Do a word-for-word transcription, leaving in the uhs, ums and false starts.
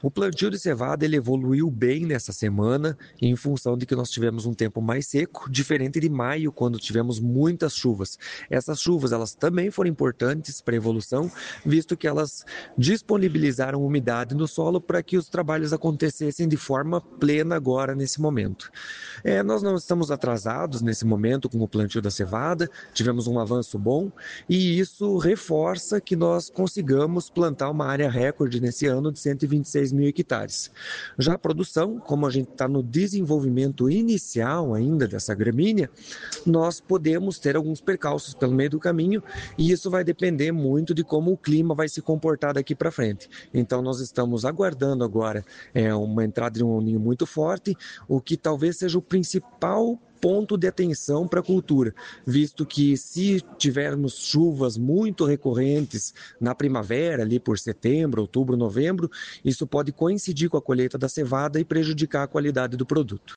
O plantio de cevada ele evoluiu bem nessa semana, em função de que nós tivemos um tempo mais seco, diferente de maio, quando tivemos muitas chuvas. Essas chuvas elas também foram importantes para a evolução, visto que elas disponibilizaram umidade no solo para que os trabalhos acontecessem de forma plena agora nesse momento. É, nós não estamos atrasados nesse momento com o plantio da cevada, tivemos um avanço bom e isso reforça que nós consigamos plantar uma área recorde nesse ano de cento e vinte e seis mil hectares. Já a produção, como a gente está no desenvolvimento inicial ainda dessa gramínea, nós podemos ter alguns percalços pelo meio do caminho e isso vai depender muito de como o clima vai se comportar daqui para frente. Então nós estamos aguardando agora é, uma entrada de um ninho muito forte, o que talvez seja o principal ponto de atenção para a cultura, visto que se tivermos chuvas muito recorrentes na primavera, ali por setembro, outubro, novembro, isso pode coincidir com a colheita da cevada e prejudicar a qualidade do produto.